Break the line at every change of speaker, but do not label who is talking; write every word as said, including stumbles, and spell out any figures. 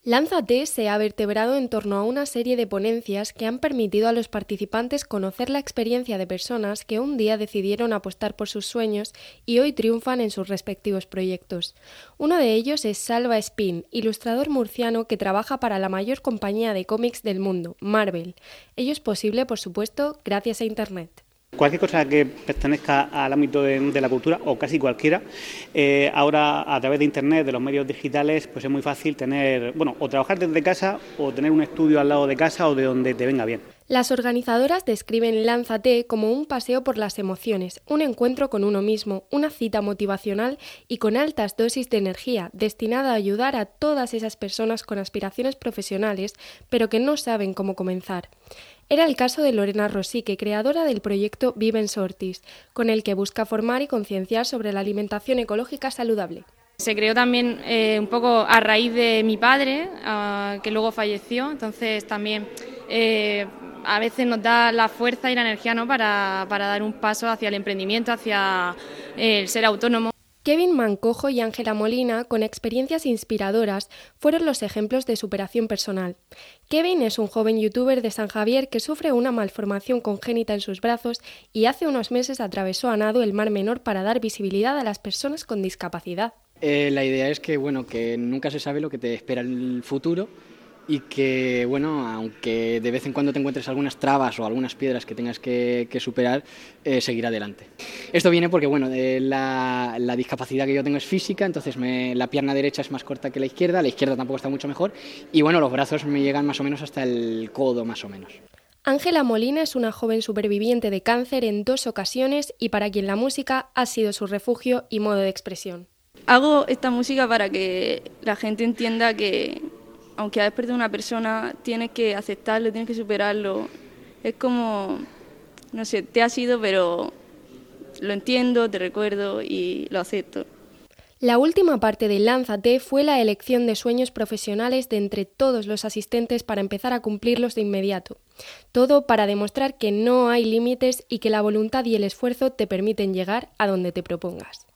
Lánzate se ha vertebrado en torno a una serie de ponencias que han permitido a los participantes conocer la experiencia de personas que un día decidieron apostar por sus sueños y hoy triunfan en sus respectivos proyectos. Uno de ellos es Salva Espín, ilustrador murciano que trabaja para la mayor compañía de cómics del mundo, Marvel. Ello es posible, por supuesto, gracias a Internet.
Cualquier cosa que pertenezca al ámbito de, de la cultura, o casi cualquiera, eh, ahora a través de Internet, de los medios digitales, pues es muy fácil tener, bueno, o trabajar desde casa o tener un estudio al lado de casa o de donde te venga bien.
Las organizadoras describen Lánzate como un paseo por las emociones, un encuentro con uno mismo, una cita motivacional y con altas dosis de energía, destinada a ayudar a todas esas personas con aspiraciones profesionales, pero que no saben cómo comenzar. Era el caso de Lorena Rosique, creadora del proyecto Vive en Sortis, con el que busca formar y concienciar sobre la alimentación ecológica saludable.
Se creó también eh, un poco a raíz de mi padre, uh, que luego falleció, entonces también eh, a veces nos da la fuerza y la energía, ¿no?, para, para dar un paso hacia el emprendimiento, hacia eh, el ser autónomo.
Kevin Mancojo y Ángela Molina, con experiencias inspiradoras, fueron los ejemplos de superación personal. Kevin es un joven youtuber de San Javier que sufre una malformación congénita en sus brazos y hace unos meses atravesó a nado el Mar Menor para dar visibilidad a las personas con discapacidad.
Eh, la idea es que, bueno, que nunca se sabe lo que te espera el futuro y que, bueno, aunque de vez en cuando te encuentres algunas trabas o algunas piedras que tengas que, que superar, eh, seguir adelante. Esto viene porque, bueno, eh, la, la discapacidad que yo tengo es física, entonces me, la pierna derecha es más corta que la izquierda, la izquierda tampoco está mucho mejor y, bueno, los brazos me llegan más o menos hasta el codo, más o menos.
Ángela Molina es una joven superviviente de cáncer en dos ocasiones y para quien la música ha sido su refugio y modo de expresión.
Hago esta música para que la gente entienda que, aunque hayas perdido una persona, tienes que aceptarlo, tienes que superarlo. Es como, no sé, te ha sido, pero lo entiendo, te recuerdo y lo acepto.
La última parte de Lánzate fue la elección de sueños profesionales de entre todos los asistentes para empezar a cumplirlos de inmediato. Todo para demostrar que no hay límites y que la voluntad y el esfuerzo te permiten llegar a donde te propongas.